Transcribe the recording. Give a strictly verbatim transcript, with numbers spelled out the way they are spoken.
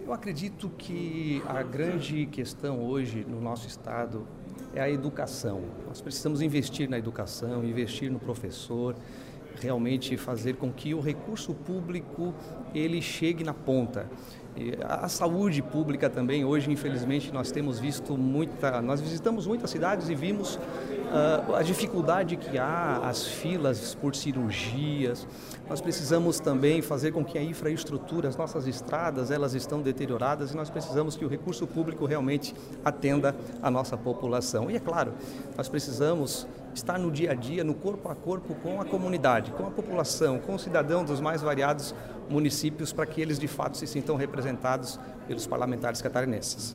Eu acredito que a grande questão hoje no nosso estado é a educação. Nós precisamos investir na educação, investir no professor, realmente fazer com que o recurso público ele chegue na ponta. E a saúde pública também, hoje infelizmente nós temos visto muita, nós visitamos muitas cidades e vimos uh, a dificuldade que há, as filas por cirurgias. Nós precisamos também fazer com que a infraestrutura, as nossas estradas, elas estão deterioradas e nós precisamos que o recurso público realmente atenda a nossa população. E é claro, nós precisamos estar no dia a dia, no corpo a corpo com a comunidade, com a população, com o cidadão dos mais variados municípios, para que eles de fato se sintam representados pelos parlamentares catarinenses.